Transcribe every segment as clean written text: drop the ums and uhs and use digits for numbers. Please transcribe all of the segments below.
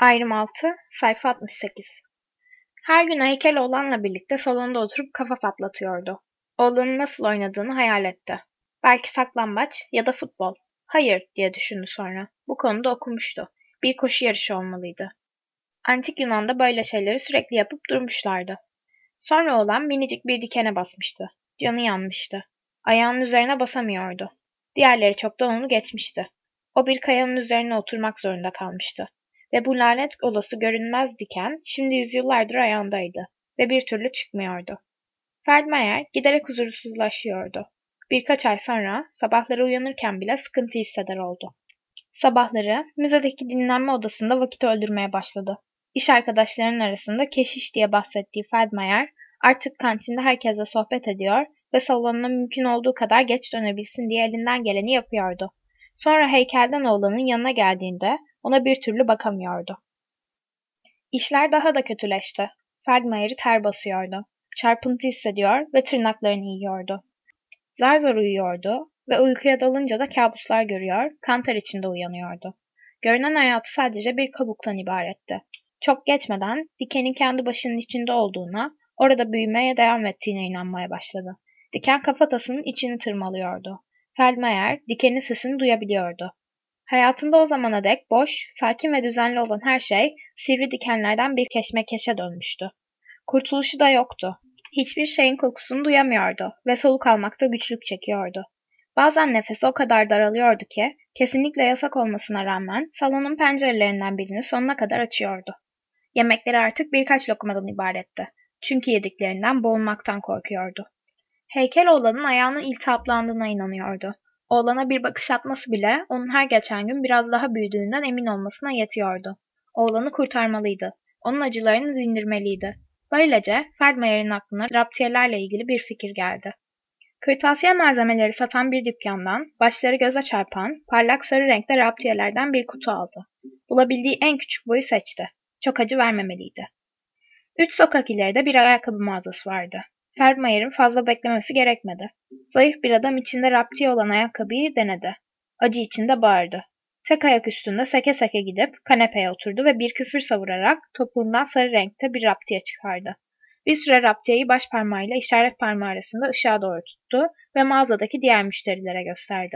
Ayrım 6, sayfa 68. Her gün heykel oğlanla birlikte salonda oturup kafa patlatıyordu. Oğlanın nasıl oynadığını hayal etti. Belki saklambaç ya da futbol. Hayır diye düşündü sonra. Bu konuda okumuştu. Bir koşu yarışı olmalıydı. Antik Yunan'da böyle şeyleri sürekli yapıp durmuşlardı. Sonra oğlan minicik bir dikene basmıştı. Canı yanmıştı. Ayağının üzerine basamıyordu. Diğerleri çoktan onu geçmişti. O bir kayanın üzerine oturmak zorunda kalmıştı. Ve bu lanet olası görünmez diken şimdi yüzyıllardır ayağındaydı ve bir türlü çıkmıyordu. Feldmayer giderek huzursuzlaşıyordu. Birkaç ay sonra sabahları uyanırken bile sıkıntı hisseder oldu. Sabahları müzedeki dinlenme odasında vakit öldürmeye başladı. İş arkadaşlarının arasında keşiş diye bahsettiği Feldmayer artık kantinde herkesle sohbet ediyor ve salonuna mümkün olduğu kadar geç dönebilsin diye elinden geleni yapıyordu. Sonra heykelden oğlanın yanına geldiğinde ona bir türlü bakamıyordu. İşler daha da kötüleşti. Feldmayer'i ter basıyordu. Çarpıntı hissediyor ve tırnaklarını yiyordu. Zar zor uyuyordu ve uykuya dalınca da kabuslar görüyor, kanter içinde uyanıyordu. Görünen hayatı sadece bir kabuktan ibaretti. Çok geçmeden dikenin kendi başının içinde olduğuna, orada büyümeye devam ettiğine inanmaya başladı. Diken kafatasının içini tırmalıyordu. Feldmayer dikenin sesini duyabiliyordu. Hayatında o zamana dek boş, sakin ve düzenli olan her şey sivri dikenlerden bir keşmekeşe dönmüştü. Kurtuluşu da yoktu. Hiçbir şeyin kokusunu duyamıyordu ve soluk almakta güçlük çekiyordu. Bazen nefesi o kadar daralıyordu ki, kesinlikle yasak olmasına rağmen salonun pencerelerinden birini sonuna kadar açıyordu. Yemekleri artık birkaç lokmadan ibaretti. Çünkü yediklerinden boğulmaktan korkuyordu. Heykel oğlanın ayağının iltihaplandığına inanıyordu. Oğlana bir bakış atması bile onun her geçen gün biraz daha büyüdüğünden emin olmasına yetiyordu. Oğlanı kurtarmalıydı. Onun acılarını dindirmeliydi. Böylece Feldmayer'in aklına raptiyelerle ilgili bir fikir geldi. Kırtasiye malzemeleri satan bir dükkandan başları göze çarpan parlak sarı renkte raptiyelerden bir kutu aldı. Bulabildiği en küçük boyu seçti. Çok acı vermemeliydi. 3 sokak ileride bir ayakkabı mağazası vardı. Feldmayer'in fazla beklemesi gerekmedi. Zayıf bir adam içinde raptiye olan ayakkabıyı denedi. Acı içinde bağırdı. Tek ayak üstünde seke seke gidip kanepeye oturdu ve bir küfür savurarak topuğundan sarı renkte bir raptiye çıkardı. Bir süre raptiyeyi baş parmağıyla işaret parmağı arasında ışığa doğru tuttu ve mağazadaki diğer müşterilere gösterdi.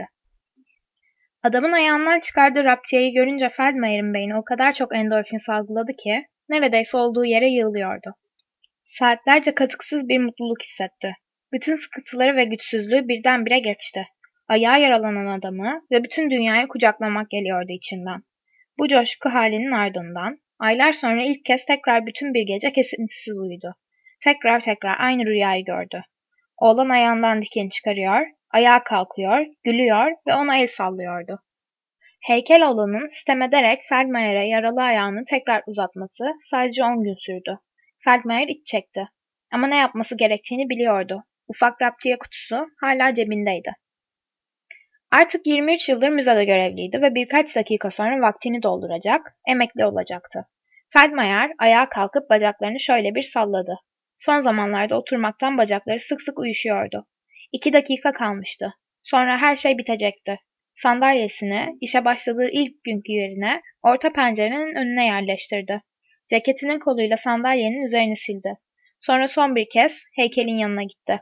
Adamın ayağından çıkardığı raptiyeyi görünce Feldmayer'in beyni o kadar çok endorfin salgıladı ki neredeyse olduğu yere yığılıyordu. Saatlerce katıksız bir mutluluk hissetti. Bütün sıkıntıları ve güçsüzlüğü birdenbire geçti. Ayağı yaralanan adamı ve bütün dünyayı kucaklamak geliyordu içinden. Bu coşku halinin ardından aylar sonra ilk kez tekrar bütün bir gece kesintisiz uyudu. Tekrar aynı rüyayı gördü. Oğlan ayağından dikeni çıkarıyor, ayağa kalkıyor, gülüyor ve ona el sallıyordu. Heykel oğlanın sitem ederek Feldmayer'e yaralı ayağını tekrar uzatması sadece 10 gün sürdü. Feldmayer iç çekti. Ama ne yapması gerektiğini biliyordu. Ufak raptiye kutusu hala cebindeydi. Artık 23 yıldır müzede görevliydi ve birkaç dakika sonra vaktini dolduracak, emekli olacaktı. Feldmayer ayağa kalkıp bacaklarını şöyle bir salladı. Son zamanlarda oturmaktan bacakları sık sık uyuşuyordu. 2 dakika kalmıştı. Sonra her şey bitecekti. Sandalyesini işe başladığı ilk günkü yerine orta pencerenin önüne yerleştirdi. Ceketinin koluyla sandalyenin üzerini sildi. Sonra son bir kez heykelin yanına gitti.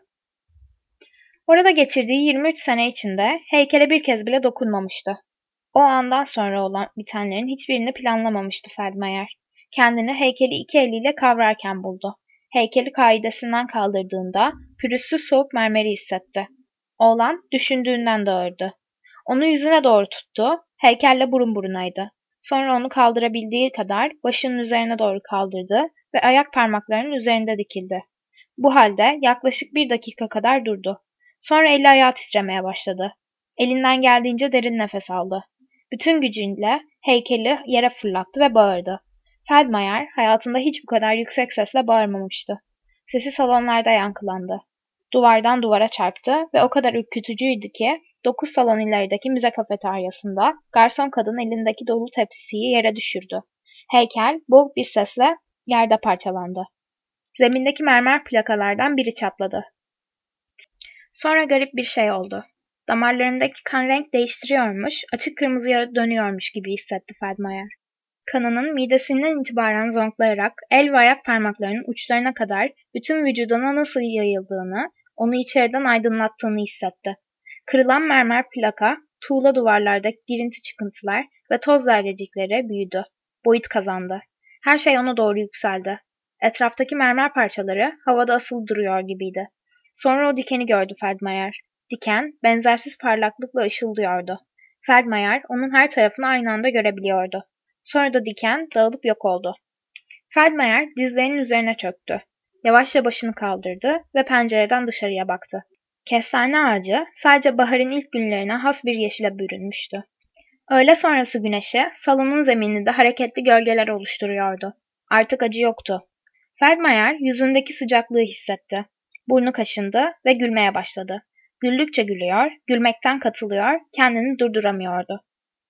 Orada geçirdiği 23 sene içinde heykele bir kez bile dokunmamıştı. O andan sonra olan bitenlerin hiçbirini planlamamıştı Feldmayer. Kendini heykeli iki eliyle kavrarken buldu. Heykeli kaidesinden kaldırdığında pürüzsüz soğuk mermeri hissetti. Oğlan düşündüğünden de ağırdı. Onu yüzüne doğru tuttu, heykelle burun burunaydı. Sonra onu kaldırabildiği kadar başının üzerine doğru kaldırdı ve ayak parmaklarının üzerinde dikildi. Bu halde yaklaşık 1 dakika kadar durdu. Sonra eli ayağı titremeye başladı. Elinden geldiğince derin nefes aldı. Bütün gücüyle heykeli yere fırlattı ve bağırdı. Feldmayer hayatında hiç bu kadar yüksek sesle bağırmamıştı. Sesi salonlarda yankılandı. Duvardan duvara çarptı ve o kadar ürkütücüydü ki 9 salon ilerideki müze kafeteryasında garson kadın elindeki dolu tepsiyi yere düşürdü. Heykel boğuk bir sesle yerde parçalandı. Zemindeki mermer plakalardan biri çatladı. Sonra garip bir şey oldu. Damarlarındaki kan renk değiştiriyormuş, açık kırmızıya dönüyormuş gibi hissetti Feldmayer. Kanının midesinden itibaren zonklayarak el ve ayak parmaklarının uçlarına kadar bütün vücuduna nasıl yayıldığını, onu içeriden aydınlattığını hissetti. Kırılan mermer plaka, tuğla duvarlardaki girinti çıkıntılar ve toz zerrecikleri büyüdü. Boyut kazandı. Her şey ona doğru yükseldi. Etraftaki mermer parçaları havada asılı duruyor gibiydi. Sonra o dikeni gördü Feldmayer. Diken, benzersiz parlaklıkla ışıldıyordu. Feldmayer, onun her tarafını aynı anda görebiliyordu. Sonra da diken dağılıp yok oldu. Feldmayer dizlerinin üzerine çöktü. Yavaşça başını kaldırdı ve pencereden dışarıya baktı. Kestane ağacı sadece baharın ilk günlerine has bir yeşile bürünmüştü. Öğle sonrası güneşi salonun zemininde hareketli gölgeler oluşturuyordu. Artık acı yoktu. Feldmayer yüzündeki sıcaklığı hissetti. Burnu kaşındı ve gülmeye başladı. Güldükçe gülüyor, gülmekten katılıyor, kendini durduramıyordu.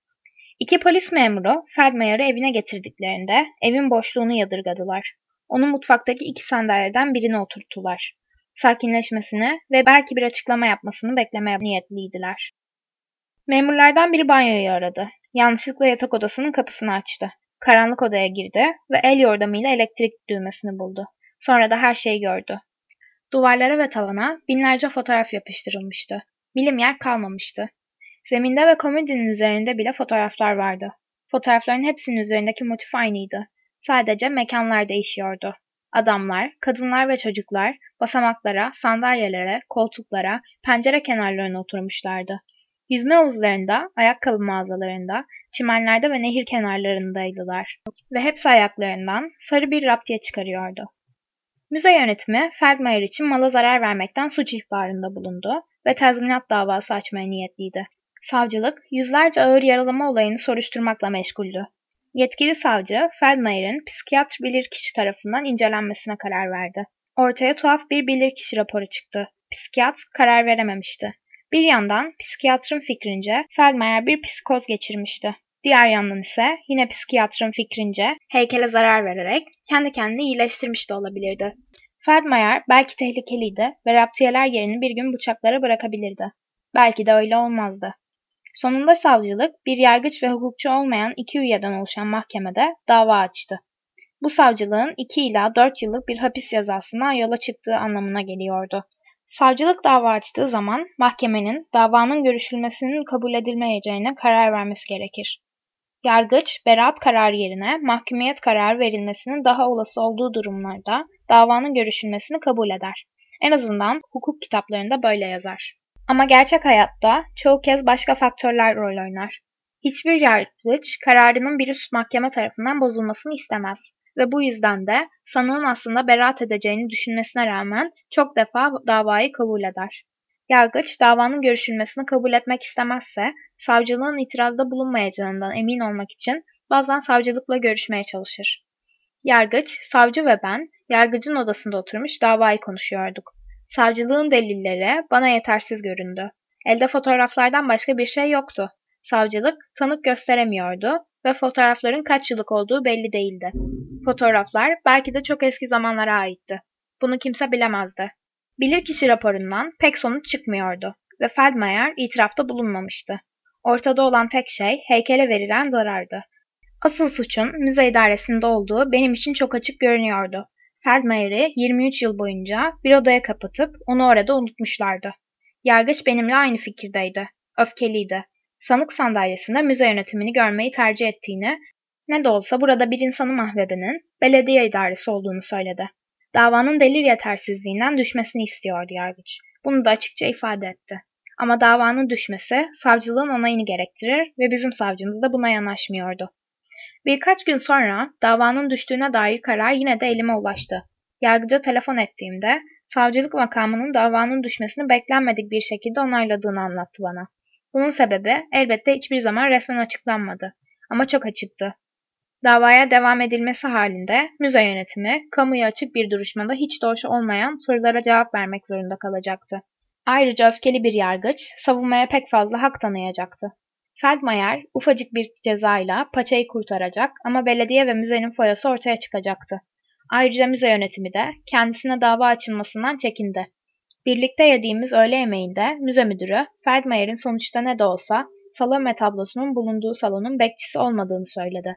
İki polis memuru Feldmayer'ı evine getirdiklerinde evin boşluğunu yadırgadılar. Onu mutfaktaki iki sandalyeden birine oturttular. Sakinleşmesini ve belki bir açıklama yapmasını beklemeye niyetliydiler. Memurlardan biri banyoyu aradı. Yanlışlıkla yatak odasının kapısını açtı. Karanlık odaya girdi ve el yordamıyla elektrik düğmesini buldu. Sonra da her şeyi gördü. Duvarlara ve tavana binlerce fotoğraf yapıştırılmıştı. Bilim yer kalmamıştı. Zeminde ve komodinin üzerinde bile fotoğraflar vardı. Fotoğrafların hepsinin üzerindeki motif aynıydı. Sadece mekanlar değişiyordu. Adamlar, kadınlar ve çocuklar basamaklara, sandalyelere, koltuklara, pencere kenarlarına oturmuşlardı. Yüzme havuzlarında, ayakkabı mağazalarında, çimenlerde ve nehir kenarlarındaydılar. Ve hepsi ayaklarından sarı bir raptiye çıkarıyordu. Müze yönetimi Feldmayer için mala zarar vermekten suç ihbarında bulundu ve tazminat davası açmaya niyetliydi. Savcılık, yüzlerce ağır yaralama olayını soruşturmakla meşguldü. Yetkili savcı, Feldmayer'in psikiyatr bilirkişi tarafından incelenmesine karar verdi. Ortaya tuhaf bir bilirkişi raporu çıktı. Psikiyatr karar verememişti. Bir yandan psikiyatrın fikrince Feldmayer bir psikoz geçirmişti. Diğer yandan ise yine psikiyatrın fikrince heykele zarar vererek kendi kendini iyileştirmiş de olabilirdi. Feldmayer belki tehlikeliydi ve raptiyeler yerini bir gün bıçaklara bırakabilirdi. Belki de öyle olmazdı. Sonunda savcılık bir yargıç ve hukukçu olmayan iki üyeden oluşan mahkemede dava açtı. Bu savcılığın 2 ila 4 yıllık bir hapis cezasına yola çıktığı anlamına geliyordu. Savcılık dava açtığı zaman mahkemenin davanın görüşülmesinin kabul edilmeyeceğine karar vermesi gerekir. Yargıç, beraat kararı yerine mahkumiyet kararı verilmesinin daha olası olduğu durumlarda davanın görüşülmesini kabul eder. En azından hukuk kitaplarında böyle yazar. Ama gerçek hayatta çoğu kez başka faktörler rol oynar. Hiçbir yargıç kararının bir üst mahkeme tarafından bozulmasını istemez ve bu yüzden de sanığın aslında beraat edeceğini düşünmesine rağmen çok defa davayı kabul eder. Yargıç davanın görüşülmesini kabul etmek istemezse savcılığın itirazda bulunmayacağından emin olmak için bazen savcılıkla görüşmeye çalışır. Yargıç, savcı ve ben yargıcın odasında oturmuş davayı konuşuyorduk. Savcılığın delilleri bana yetersiz göründü. Elde fotoğraflardan başka bir şey yoktu. Savcılık tanık gösteremiyordu ve fotoğrafların kaç yıllık olduğu belli değildi. Fotoğraflar belki de çok eski zamanlara aitti. Bunu kimse bilemezdi. Bilirkişi raporundan pek sonuç çıkmıyordu ve Feldmayer itirafta bulunmamıştı. Ortada olan tek şey heykele verilen zarardı. Asıl suçun müze idaresinde olduğu benim için çok açık görünüyordu. Feldmayer'i 23 yıl boyunca bir odaya kapatıp onu orada unutmuşlardı. Yargıç benimle aynı fikirdeydi. Öfkeliydi. Sanık sandalyesinde müze yönetimini görmeyi tercih ettiğini, ne de olsa burada bir insanı mahvedenin belediye idaresi olduğunu söyledi. Davanın delil yetersizliğinden düşmesini istiyordu yargıç. Bunu da açıkça ifade etti. Ama davanın düşmesi savcılığın onayını gerektirir ve bizim savcımız da buna yanaşmıyordu. Birkaç gün sonra davanın düştüğüne dair karar yine de elime ulaştı. Yargıca telefon ettiğimde savcılık makamının davanın düşmesini beklenmedik bir şekilde onayladığını anlattı bana. Bunun sebebi elbette hiçbir zaman resmen açıklanmadı. Ama çok açıktı. Davaya devam edilmesi halinde müze yönetimi, kamuya açık bir duruşmada hiç de hoş olmayan sorulara cevap vermek zorunda kalacaktı. Ayrıca öfkeli bir yargıç savunmaya pek fazla hak tanıyacaktı. Feldmayer ufacık bir cezayla paçayı kurtaracak ama belediye ve müzenin foyası ortaya çıkacaktı. Ayrıca müze yönetimi de kendisine dava açılmasından çekindi. Birlikte yediğimiz öğle yemeğinde müze müdürü Feldmayer'in sonuçta ne de olsa Salome tablosunun bulunduğu salonun bekçisi olmadığını söyledi.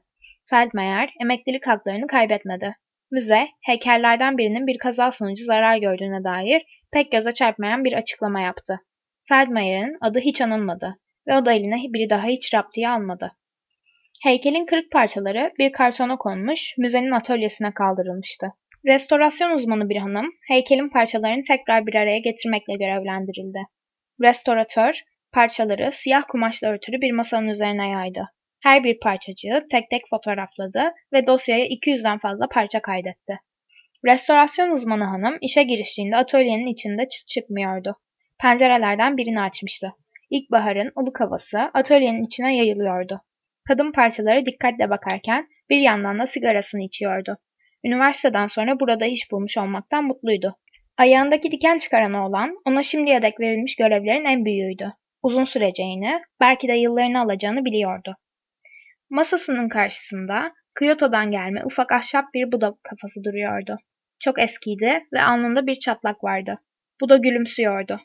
Feldmayer emeklilik haklarını kaybetmedi. Müze, heykellerden birinin bir kaza sonucu zarar gördüğüne dair pek göze çarpmayan bir açıklama yaptı. Feldmayer'in adı hiç anılmadı ve o da eline bir daha hiç raptiye almadı. Heykelin kırık parçaları bir kartona konmuş, müzenin atölyesine kaldırılmıştı. Restorasyon uzmanı bir hanım, heykelin parçalarını tekrar bir araya getirmekle görevlendirildi. Restoratör, parçaları siyah kumaşla örtülü bir masanın üzerine yaydı. Her bir parçacığı tek tek fotoğrafladı ve dosyaya 200'den fazla parça kaydetti. Restorasyon uzmanı hanım işe giriştiğinde atölyenin içinde çıkmıyordu. Pencerelerden birini açmıştı. İlkbaharın ılık havası atölyenin içine yayılıyordu. Kadın parçaları dikkatle bakarken bir yandan da sigarasını içiyordu. Üniversiteden sonra burada iş bulmuş olmaktan mutluydu. Ayağındaki diken çıkaran oğlan ona şimdiye dek verilmiş görevlerin en büyüğüydü. Uzun süreceğini, belki de yıllarını alacağını biliyordu. Masasının karşısında Kyoto'dan gelme ufak ahşap bir Buda kafası duruyordu. Çok eskiydi ve alnında bir çatlak vardı. Buda gülümsüyordu.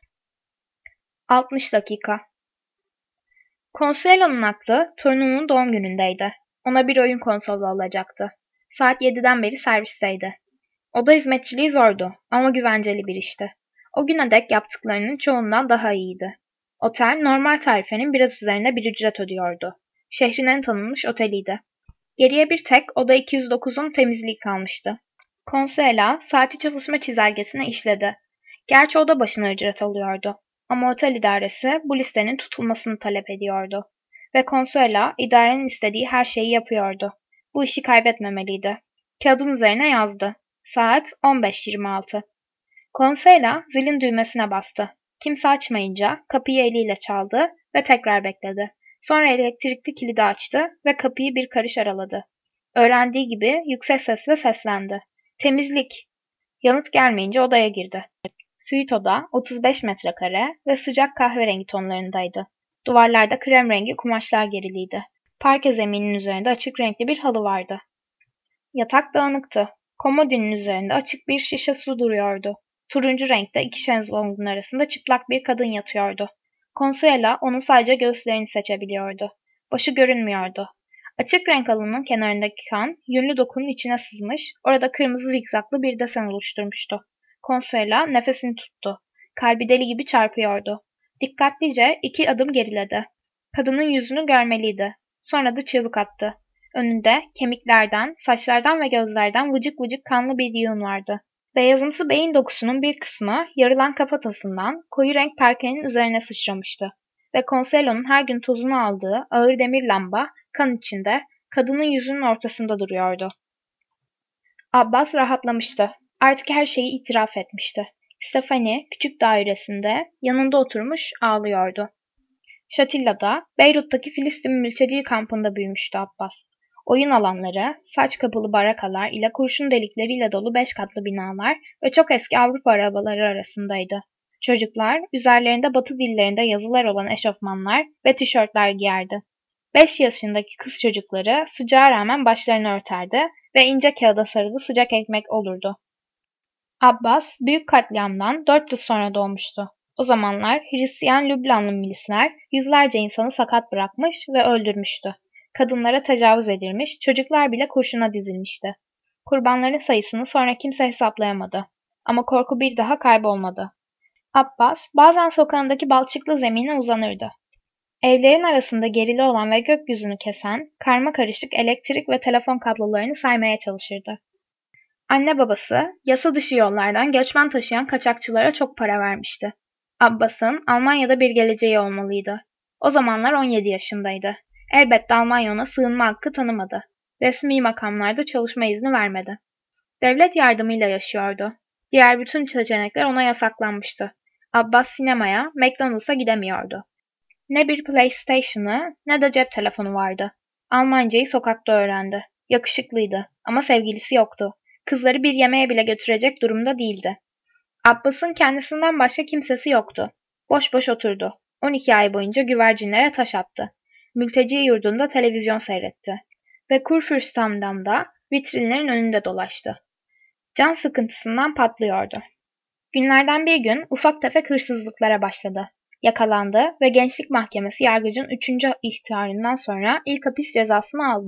60 dakika. Consuelo'nun aklı torununun doğum günündeydi. Ona bir oyun konsolu alacaktı. Saat 7'den beri servisteydi. Oda hizmetçiliği zordu ama güvenceli bir işti. O güne dek yaptıklarının çoğundan daha iyiydi. Otel normal tarifenin biraz üzerinde bir ücret ödüyordu. Şehrin en tanınmış oteliydi. Geriye bir tek oda 209'un temizliği kalmıştı. Consuela saati çalışma çizelgesine işledi. Gerçi oda başına ücret alıyordu. Ama otel idaresi bu listenin tutulmasını talep ediyordu. Ve Consuela idarenin istediği her şeyi yapıyordu. Bu işi kaybetmemeliydi. Kağıdın üzerine yazdı. Saat 15:26. Consuela zilin düğmesine bastı. Kimse açmayınca kapıyı eliyle çaldı ve tekrar bekledi. Sonra elektrikli kilidi açtı ve kapıyı bir karış araladı. Öğrendiği gibi yüksek sesle seslendi. Temizlik. Yanıt gelmeyince odaya girdi. Suite oda 35 metrekare ve sıcak kahverengi tonlarındaydı. Duvarlarda krem rengi kumaşlar geriliydi. Parke zemininin üzerinde açık renkli bir halı vardı. Yatak dağınıktı. Komodinin üzerinde açık bir şişe su duruyordu. Turuncu renkte iki şezlongun arasında çıplak bir kadın yatıyordu. Consuela onun sadece göğüslerini seçebiliyordu. Başı görünmüyordu. Açık renk halının kenarındaki kan, yünlü dokunun içine sızmış, orada kırmızı zikzaklı bir desen oluşturmuştu. Consuela nefesini tuttu. Kalbi deli gibi çarpıyordu. Dikkatlice 2 adım geriledi. Kadının yüzünü görmeliydi. Sonra da çığlık attı. Önünde kemiklerden, saçlardan ve gözlerden vıcık vıcık kanlı bir yığın vardı. Beyazımsı beyin dokusunun bir kısmı yarılan kafatasından koyu renk parkenin üzerine sıçramıştı. Ve Consuelo'nun her gün tozunu aldığı ağır demir lamba kan içinde kadının yüzünün ortasında duruyordu. Abbas rahatlamıştı. Artık her şeyi itiraf etmişti. Stephanie küçük dairesinde yanında oturmuş ağlıyordu. Şatilla'da, Beyrut'taki Filistin mülteci kampında büyümüştü Abbas. Oyun alanları, saç kapılı barakalar ile kurşun delikleriyle dolu 5 katlı binalar ve çok eski Avrupa arabaları arasındaydı. Çocuklar, üzerlerinde Batı dillerinde yazılar olan eşofmanlar ve tişörtler giyerdi. 5 yaşındaki kız çocukları sıcağa rağmen başlarını örterdi ve ince kağıda sarılı sıcak ekmek olurdu. Abbas, büyük katliamdan 4 yıl sonra doğmuştu. O zamanlar Hristiyan Lübnanlı milisler yüzlerce insanı sakat bırakmış ve öldürmüştü. Kadınlara tecavüz edilmiş, çocuklar bile kurşuna dizilmişti. Kurbanların sayısını sonra kimse hesaplayamadı. Ama korku bir daha kaybolmadı. Abbas, bazen sokağındaki balçıklı zemine uzanırdı. Evlerin arasında gerili olan ve gökyüzünü kesen, karma karışık elektrik ve telefon kablolarını saymaya çalışırdı. Anne babası, yasa dışı yollardan göçmen taşıyan kaçakçılara çok para vermişti. Abbas'ın Almanya'da bir geleceği olmalıydı. O zamanlar 17 yaşındaydı. Elbette Almanya ona sığınma hakkı tanımadı. Resmi makamlarda çalışma izni vermedi. Devlet yardımıyla yaşıyordu. Diğer bütün seçenekler ona yasaklanmıştı. Abbas sinemaya, McDonald's'a gidemiyordu. Ne bir PlayStation'ı ne de cep telefonu vardı. Almancayı sokakta öğrendi. Yakışıklıydı ama sevgilisi yoktu. Kızları bir yemeğe bile götürecek durumda değildi. Abbas'ın kendisinden başka kimsesi yoktu. Boş boş oturdu. 12 ay boyunca güvercinlere taş attı. Mülteci yurdunda televizyon seyretti. Ve Kurfürstendamm'da vitrinlerin önünde dolaştı. Can sıkıntısından patlıyordu. Günlerden bir gün ufak tefek hırsızlıklara başladı. Yakalandı ve gençlik mahkemesi yargıcın 3. ihtarından sonra ilk hapis cezasını aldı.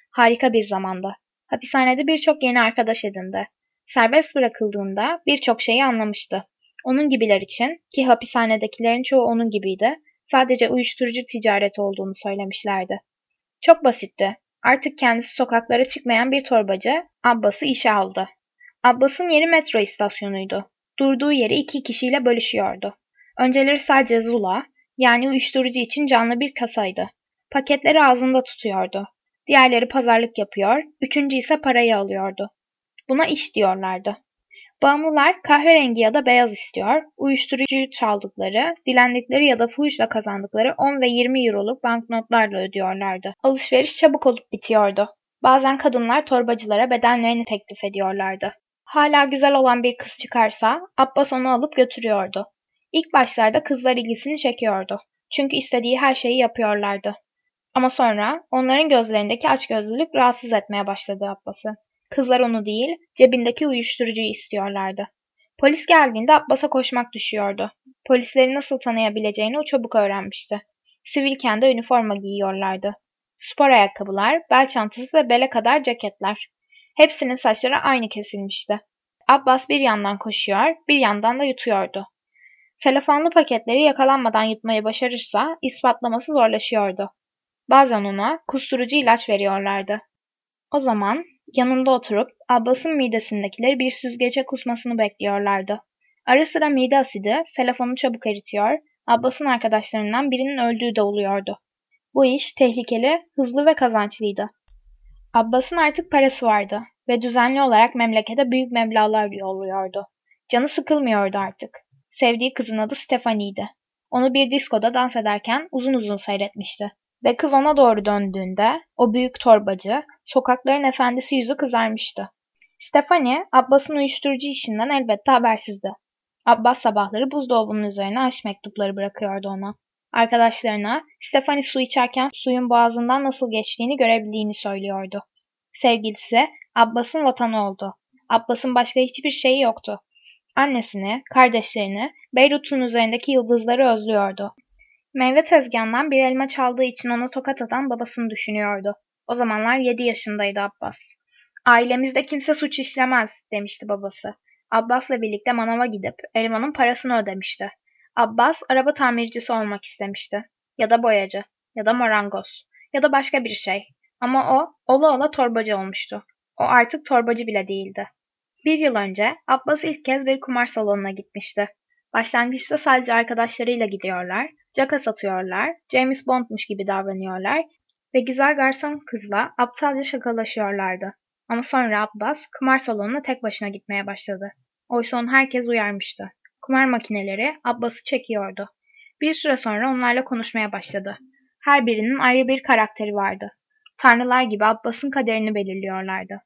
Harika bir zamandı. Hapishanede birçok yeni arkadaş edindi. Serbest bırakıldığında birçok şeyi anlamıştı. Onun gibiler için, ki hapishanedekilerin çoğu onun gibiydi, sadece uyuşturucu ticareti olduğunu söylemişlerdi. Çok basitti. Artık kendisi sokaklara çıkmayan bir torbacı, Abbas'ı işe aldı. Abbas'ın yeri metro istasyonuydu. Durduğu yeri 2 kişiyle bölüşüyordu. Önceleri sadece Zula, yani uyuşturucu için canlı bir kasaydı. Paketleri ağzında tutuyordu. Diğerleri pazarlık yapıyor, üçüncü ise parayı alıyordu. Buna iş diyorlardı. Bağımlılar kahverengi ya da beyaz istiyor, uyuşturucuyu çaldıkları, dilendikleri ya da fuhuşla kazandıkları 10 ve 20 euroluk banknotlarla ödüyorlardı. Alışveriş çabuk olup bitiyordu. Bazen kadınlar torbacılara bedenlerini teklif ediyorlardı. Hala güzel olan bir kız çıkarsa Abbas onu alıp götürüyordu. İlk başlarda kızlar ilgisini çekiyordu. Çünkü istediği her şeyi yapıyorlardı. Ama sonra onların gözlerindeki açgözlülük rahatsız etmeye başladı Abbas'ı. Kızlar onu değil, cebindeki uyuşturucuyu istiyorlardı. Polis geldiğinde Abbas'a koşmak düşüyordu. Polisleri nasıl tanıyabileceğini o çabuk öğrenmişti. Sivilken de üniforma giyiyorlardı. Spor ayakkabılar, bel çantası ve bele kadar ceketler. Hepsinin saçları aynı kesilmişti. Abbas bir yandan koşuyor, bir yandan da yutuyordu. Telefonlu paketleri yakalanmadan yutmayı başarırsa ispatlaması zorlaşıyordu. Bazen ona kusturucu ilaç veriyorlardı. O zaman yanında oturup Abbas'ın midesindekileri bir süzgece kusmasını bekliyorlardı. Ara sıra mide asidi telefonu çabuk eritiyor, Abbas'ın arkadaşlarından birinin öldüğü de oluyordu. Bu iş tehlikeli, hızlı ve kazançlıydı. Abbas'ın artık parası vardı ve düzenli olarak memlekete büyük meblağlar yolluyordu. Canı sıkılmıyordu artık. Sevdiği kızın adı Stephanie'ydi. Onu bir diskoda dans ederken uzun uzun seyretmişti. Ve kız ona doğru döndüğünde o büyük torbacı, sokakların efendisi yüzü kızarmıştı. Stephanie, Abbas'ın uyuşturucu işinden elbette habersizdi. Abbas sabahları buzdolabının üzerine aşk mektupları bırakıyordu ona. Arkadaşlarına Stephanie su içerken suyun boğazından nasıl geçtiğini görebildiğini söylüyordu. Sevgilisi Abbas'ın vatanı oldu. Abbas'ın başka hiçbir şeyi yoktu. Annesini, kardeşlerini, Beyrut'un üzerindeki yıldızları özlüyordu. Meyve tezgahından bir elma çaldığı için ona tokat atan babasını düşünüyordu. O zamanlar 7 yaşındaydı Abbas. Ailemizde kimse suç işlemez demişti babası. Abbas'la birlikte manava gidip elmanın parasını ödemişti. Abbas araba tamircisi olmak istemişti. Ya da boyacı, ya da marangoz, ya da başka bir şey. Ama o, ola ola torbacı olmuştu. O artık torbacı bile değildi. Bir yıl önce Abbas ilk kez bir kumar salonuna gitmişti. Başlangıçta sadece arkadaşlarıyla gidiyorlar, caka satıyorlar, James Bond'muş gibi davranıyorlar ve güzel garson kızla aptalca şakalaşıyorlardı. Ama sonra Abbas kumar salonuna tek başına gitmeye başladı. Oysa onu herkes uyarmıştı. Kumar makineleri Abbas'ı çekiyordu. Bir süre sonra onlarla konuşmaya başladı. Her birinin ayrı bir karakteri vardı. Tanrılar gibi Abbas'ın kaderini belirliyorlardı.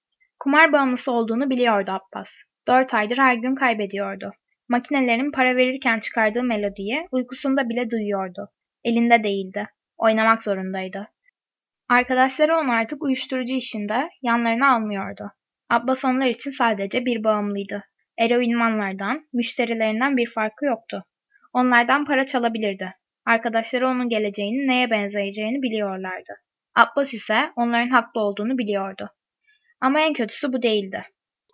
Kumar bağımlısı olduğunu biliyordu Abbas. 4 aydır her gün kaybediyordu. Makinelerin para verirken çıkardığı melodiyi uykusunda bile duyuyordu. Elinde değildi. Oynamak zorundaydı. Arkadaşları onu artık uyuşturucu işinde yanlarına almıyordu. Abbas onlar için sadece bir bağımlıydı. Eroinmanlardan, müşterilerinden bir farkı yoktu. Onlardan para çalabilirdi. Arkadaşları onun geleceğinin neye benzeyeceğini biliyorlardı. Abbas ise onların haklı olduğunu biliyordu. Ama en kötüsü bu değildi.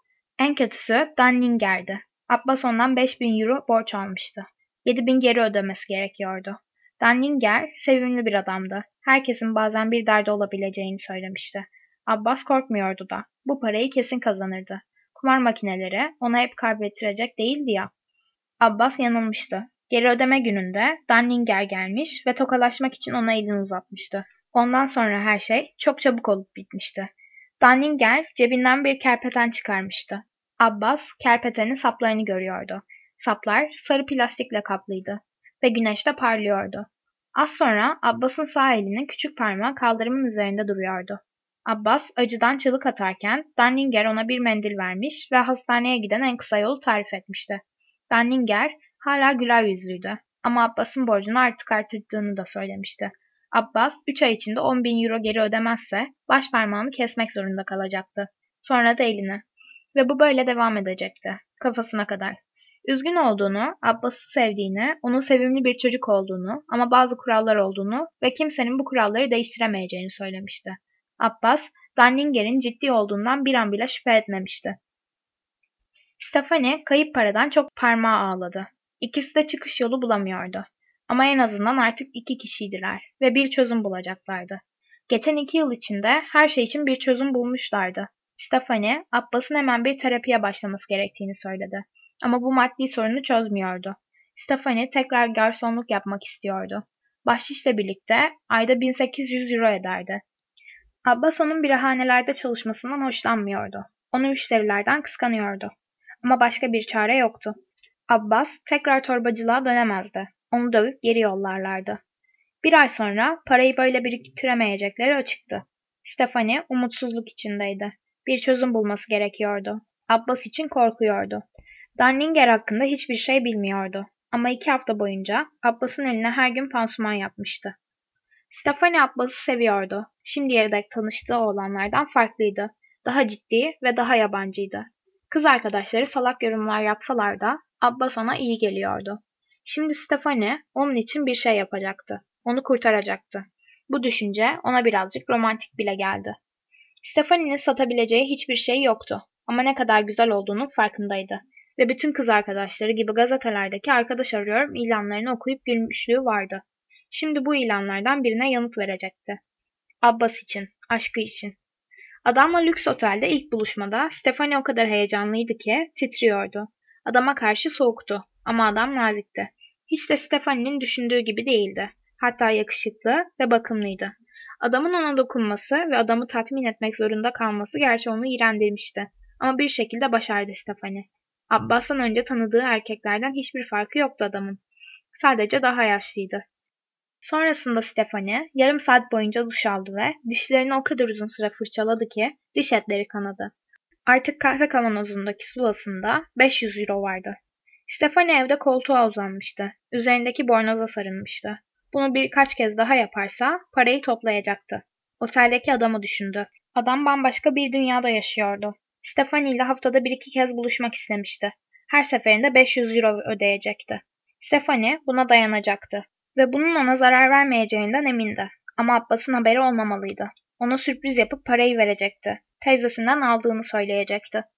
En kötüsü Dunninger'di. Abbas ondan 5.000 euro borç almıştı. 7.000 geri ödemesi gerekiyordu. Dunninger sevimli bir adamdı. Herkesin bazen bir derdi olabileceğini söylemişti. Abbas korkmuyordu da. Bu parayı kesin kazanırdı. Kumar makineleri ona hep kaybettirecek değildi ya. Abbas yanılmıştı. Geri ödeme gününde Dunninger gelmiş ve tokalaşmak için ona elini uzatmıştı. Ondan sonra her şey çok çabuk olup bitmişti. Dunninger cebinden bir kerpeten çıkarmıştı. Abbas kerpetenin saplarını görüyordu. Saplar sarı plastikle kaplıydı ve güneşte parlıyordu. Az sonra Abbas'ın sağ elinin küçük parmağı kaldırımın üzerinde duruyordu. Abbas acıdan çığlık atarken Dunninger ona bir mendil vermiş ve hastaneye giden en kısa yolu tarif etmişti. Dunninger hala güler yüzlüydü ama Abbas'ın borcunu artık artırdığını da söylemişti. Abbas 3 ay içinde 10.000 euro geri ödemezse baş parmağını kesmek zorunda kalacaktı. Sonra da elini. Ve bu böyle devam edecekti. Kafasına kadar. Üzgün olduğunu, Abbas'ı sevdiğini, onun sevimli bir çocuk olduğunu ama bazı kurallar olduğunu ve kimsenin bu kuralları değiştiremeyeceğini söylemişti. Abbas, Dunninger'in ciddi olduğundan bir an bile şüphe etmemişti. Stephanie kayıp paradan çok parmağı ağladı. İkisi de çıkış yolu bulamıyordu. Ama en azından artık 2 kişiydiler ve bir çözüm bulacaklardı. Geçen 2 yıl içinde her şey için bir çözüm bulmuşlardı. Stephanie, Abbas'ın hemen bir terapiye başlaması gerektiğini söyledi. Ama bu maddi sorunu çözmüyordu. Stephanie tekrar garsonluk yapmak istiyordu. Bahşişle birlikte ayda 1800 euro ederdi. Abbas onun birahanelerde çalışmasından hoşlanmıyordu. Onu müşterilerden kıskanıyordu. Ama başka bir çare yoktu. Abbas tekrar torbacılığa dönemezdi. Onu dövüp geri yollarlardı. Bir ay sonra parayı böyle biriktiremeyecekleri açıktı. Stephanie umutsuzluk içindeydi. Bir çözüm bulması gerekiyordu. Abbas için korkuyordu. Dunninger hakkında hiçbir şey bilmiyordu. Ama 2 hafta boyunca Abbas'ın eline her gün pansuman yapmıştı. Stephanie Abbas'ı seviyordu. Şimdiye dek tanıştığı oğlanlardan farklıydı. Daha ciddi ve daha yabancıydı. Kız arkadaşları salak yorumlar yapsalar da Abbas ona iyi geliyordu. Şimdi Stephanie onun için bir şey yapacaktı. Onu kurtaracaktı. Bu düşünce ona birazcık romantik bile geldi. Stephanie'nin satabileceği hiçbir şey yoktu. Ama ne kadar güzel olduğunun farkındaydı. Ve bütün kız arkadaşları gibi gazetelerdeki arkadaş arıyorum ilanlarını okuyup gülmüşlüğü vardı. Şimdi bu ilanlardan birine yanıt verecekti. Abbas için, aşkı için. Adamla lüks otelde ilk buluşmada Stephanie o kadar heyecanlıydı ki titriyordu. Adama karşı soğuktu ama adam nazikti. Hiç de Stephanie'nin düşündüğü gibi değildi. Hatta yakışıklı ve bakımlıydı. Adamın ona dokunması ve adamı tatmin etmek zorunda kalması gerçi onu iğrendirmişti. Ama bir şekilde başardı Stephanie. Abbas'tan önce tanıdığı erkeklerden hiçbir farkı yoktu adamın. Sadece daha yaşlıydı. Sonrasında Stephanie yarım saat boyunca duş aldı ve dişlerini o kadar uzun süre fırçaladı ki diş etleri kanadı. Artık kahve kavanozundaki sulasında 500 euro vardı. Stephanie evde koltuğa uzanmıştı. Üzerindeki bornoza sarılmıştı. Bunu birkaç kez daha yaparsa parayı toplayacaktı. Oteldeki adamı düşündü. Adam bambaşka bir dünyada yaşıyordu. Stephanie ile haftada 1-2 kez buluşmak istemişti. Her seferinde 500 euro ödeyecekti. Stephanie buna dayanacaktı. Ve bunun ona zarar vermeyeceğinden emindi. Ama Abbas'ın haberi olmamalıydı. Ona sürpriz yapıp parayı verecekti. Teyzesinden aldığını söyleyecekti.